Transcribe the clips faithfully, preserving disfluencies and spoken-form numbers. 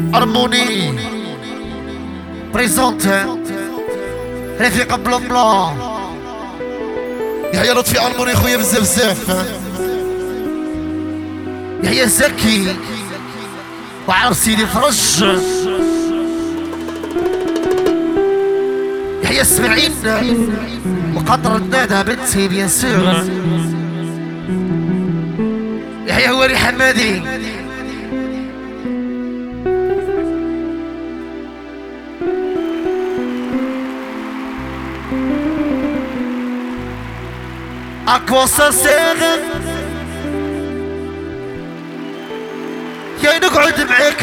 هارموني بريزونت رفيق بلون بلون. يحيى لطفي هارموني خويا بزاف بزاف. يحيى زكي وعرف سيدي فرج. يحيى اسماعيل وقطر النادى بنتي بيان سور. يحيى هواري حمادي. À quoi ça sert يا نقعد معاك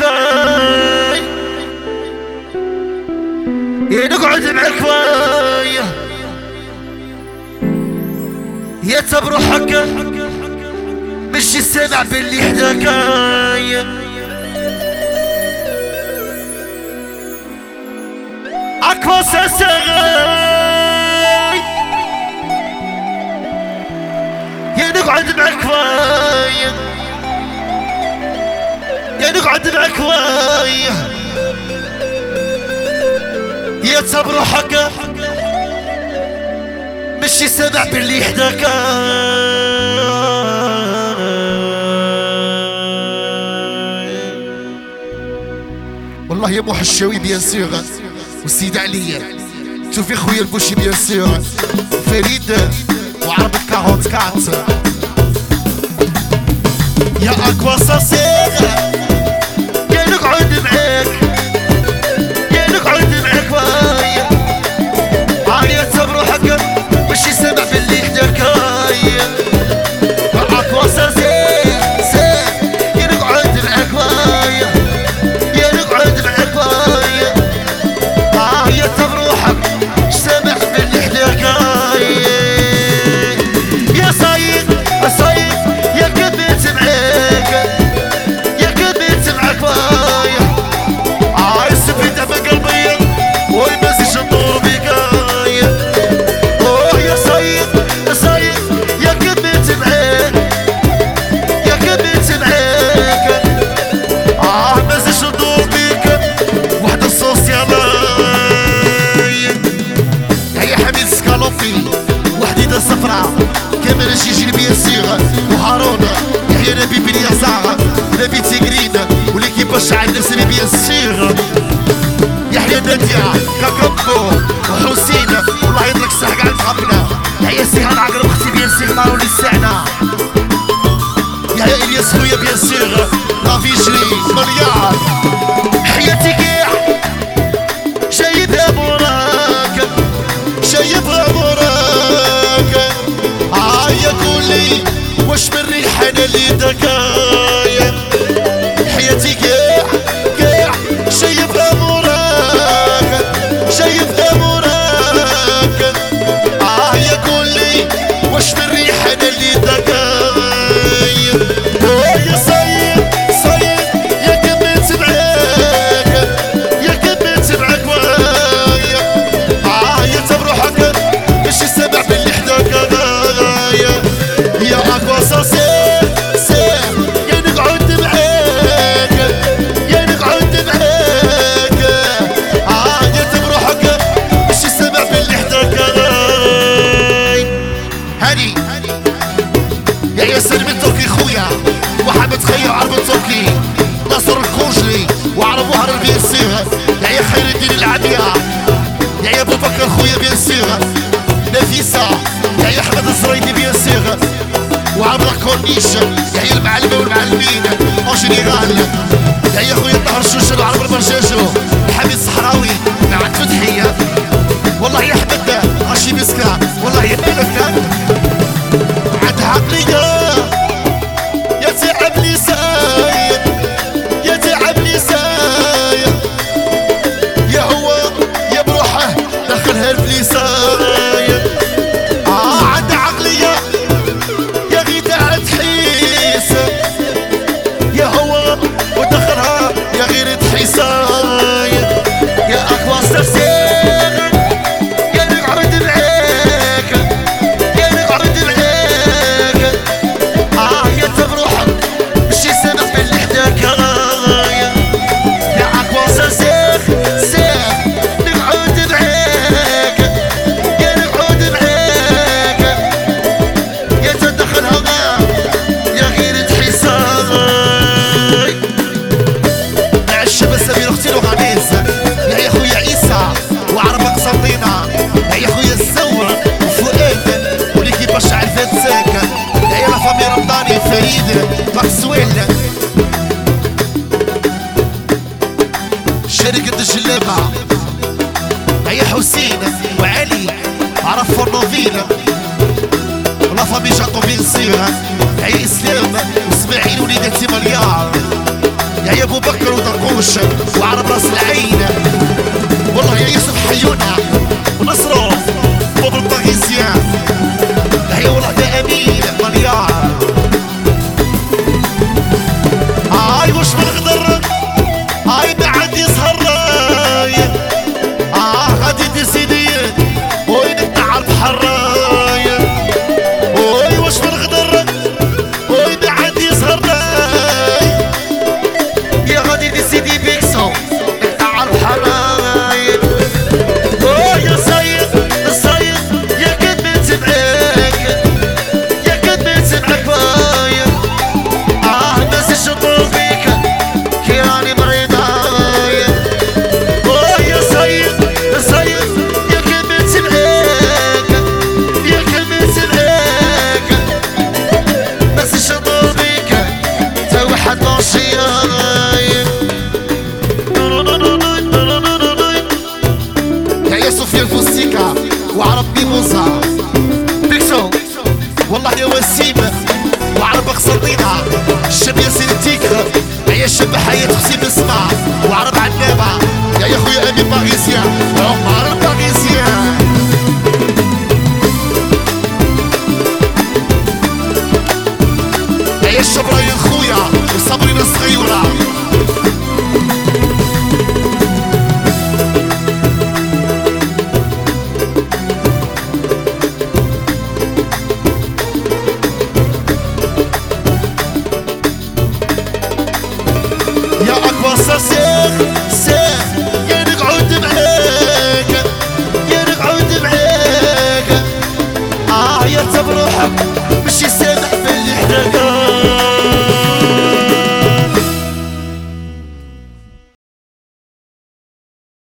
يا نقعد معاك يا تبروحك مشي سامع باللي حداك. À quoi ça sert يا نقعد معك ويا يا نقعد معك ويا يا تبروحك مشي سامع باللي حداك. والله يا محشاوي بيان سور والسيد عليا شوفي خويا البوشي بيان سور فريد وعرب أربعة وأربعين. يا أكوا ساسير يا نقعد معاك يا نقعد معاك ويا عالية تبروحك مشي سامع باللي حداك. يا أكوا ساسير سير يا نقعد معاك ويا يا نقعد معاك ويا عالية تبروحك سامع باللي حداك. وحديدة صفراء كامل شي جيل بيان سور وهارون يحيى نبي بن يسار نبي تيغرين وليكيب شعل نفسي بيان سور. يحيى نادية كاكابو وحسين والله يدرك الصح قاعد تقبلنا. يحيى سيهان عقرب اختي بيان سور مارولي السعنة. يحيى الياس خويا بيان سور رافي جري مليار. حياتي كاع جايبها موراك جايبها موراك. عايا قولي واش من ريحانة اللي دكايا. حياتي كاع كاع شايفها موراك شايفها موراك. عايا قولي واش من ريحانة اللي دكايا. يا صاير صاير يا كملت معاك يا كملت معاك ويا عايا تبروحك ماشي سامع باللي حداك. يا أكوا ساسير سير يا نقعد معاك يا نقعد معاك عاية تبروحك ماشي سامع باللي حداك. هاني يا ياسر من تركي خويا وحمد خير عرب تركي ناصر الكوجلي وعرب وهر بيان سور. يا خير الدين العبية يا ابو بكر خويا بيان سور. نفيسة يا احمد الزريدي بيان سور وعبر كورنيش. يحيى المعلمة والمعلمين اون جينيرال. يا خويا الطهر الشوشل وعرب البرجاجو حميد الصحراوي مع فتحية. والله يا احمد غاشي مسكا والله يا ملكة عاد عقلية يا تعب لي ساير يا تعب لي ساير. يا هو يا بروحه دخلها البليساير. اه عاد عقلية يا غيدة تحيس يا هو ودخلها يا غير تحيساير. يا اسلام واسماعيل وليدتي مليار، يا ابو بكر ودرقوش وعرب راس العين، والله يا يوسف حيونا ونصرو بابا الباغيسيان، هي والله يا امين مليار. هاي وش بالغدر هاي بعد يسهر راية، اه غادي دير سيدي وين بتاع البحر راية، وي وش بالغدر وي بعد يسهر راية، يا غادي دير سيدي بيكسو بتاع البحر راية، وي يا سيد السيد يا كد بنتبعك يا كد بنتبعك وايا، اه الناس يشطوا فيك كيراني مريضايا، وي يا سيد السيد يا كد بنتبعك يا كد بنتبعك، الناس يشطوا فيك تا واحد ماشيايا، يا سفيان فوستيكا وعرب ميموزا بيكسو، والله يا وسيم وعرب قسنطينة، الشب يا سيدتيكر يا الشب حياة حسين اسمع، وعرب عنابة يا يا خويا امين باغيسيان عمر الباغيسيان، يا الشبرايين خويا وصبري الصغير